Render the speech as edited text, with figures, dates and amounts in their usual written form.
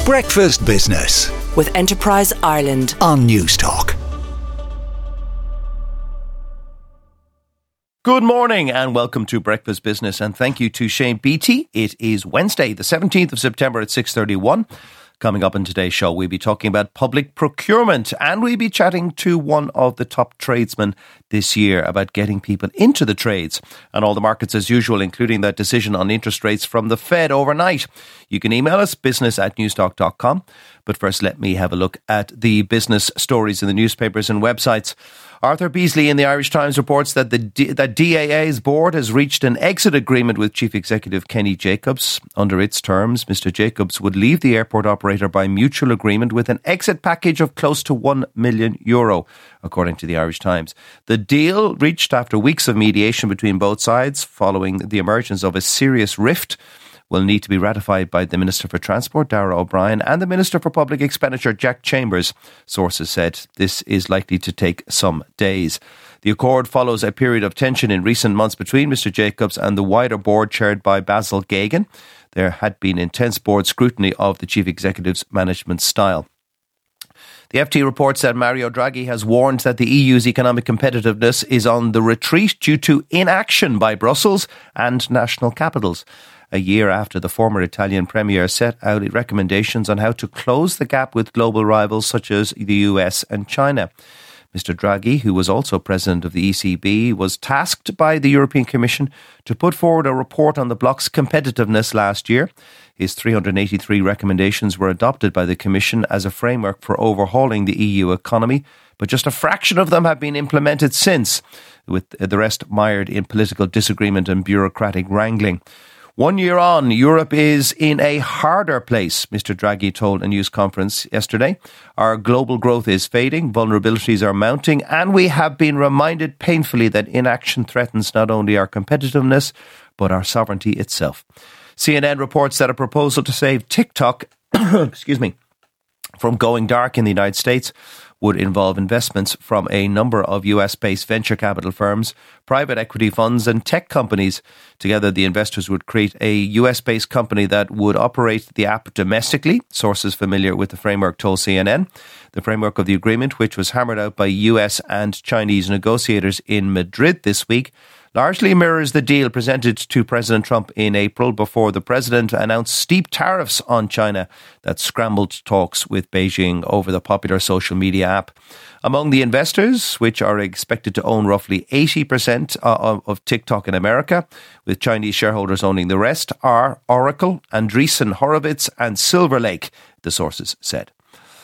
Breakfast Business with Enterprise Ireland on Newstalk. Good morning and welcome to Breakfast Business, and thank you to Shane Beattie. It is Wednesday, the 17th of September at 6:31. Coming up in today's show, we'll be talking about public procurement, and we'll be chatting to one of the top tradesmen this year about getting people into the trades and all the markets as usual, including that decision on interest rates from the Fed overnight. You can email us, business@newstalk.com. But first, let me have a look at the business stories in the newspapers and websites. Arthur Beasley in the Irish Times reports that that DAA's board has reached an exit agreement with Chief Executive Kenny Jacobs. Under its terms, Mr. Jacobs would leave the airport operator by mutual agreement with an exit package of close to €1 million, according to the Irish Times. The deal, reached after weeks of mediation between both sides following the emergence of a serious rift, will need to be ratified by the Minister for Transport, Darragh O'Brien, and the Minister for Public Expenditure, Jack Chambers. Sources said this is likely to take some days. The accord follows a period of tension in recent months between Mr. Jacobs and the wider board chaired by Basil Geoghegan. There had been intense board scrutiny of the Chief Executive's management style. The FT reports that Mario Draghi has warned that the EU's economic competitiveness is on the retreat due to inaction by Brussels and national capitals. A year after the former Italian Premier set out recommendations on how to close the gap with global rivals such as the US and China. Mr. Draghi, who was also president of the ECB, was tasked by the European Commission to put forward a report on the bloc's competitiveness last year. His 383 recommendations were adopted by the Commission as a framework for overhauling the EU economy, but just a fraction of them have been implemented since, with the rest mired in political disagreement and bureaucratic wrangling. 1 year on, Europe is in a harder place, Mr. Draghi told a news conference yesterday. Our global growth is fading, vulnerabilities are mounting, and we have been reminded painfully that inaction threatens not only our competitiveness, but our sovereignty itself. CNN reports that a proposal to save TikTok from going dark in the United States would involve investments from a number of US-based venture capital firms, private equity funds and tech companies. Together, the investors would create a US-based company that would operate the app domestically, sources familiar with the framework told CNN. The framework of the agreement, which was hammered out by US and Chinese negotiators in Madrid this week, largely mirrors the deal presented to President Trump in April before the president announced steep tariffs on China that scrambled talks with Beijing over the popular social media app. Among the investors, which are expected to own roughly 80% of TikTok in America, with Chinese shareholders owning the rest, are Oracle, Andreessen Horowitz and Silver Lake, the sources said.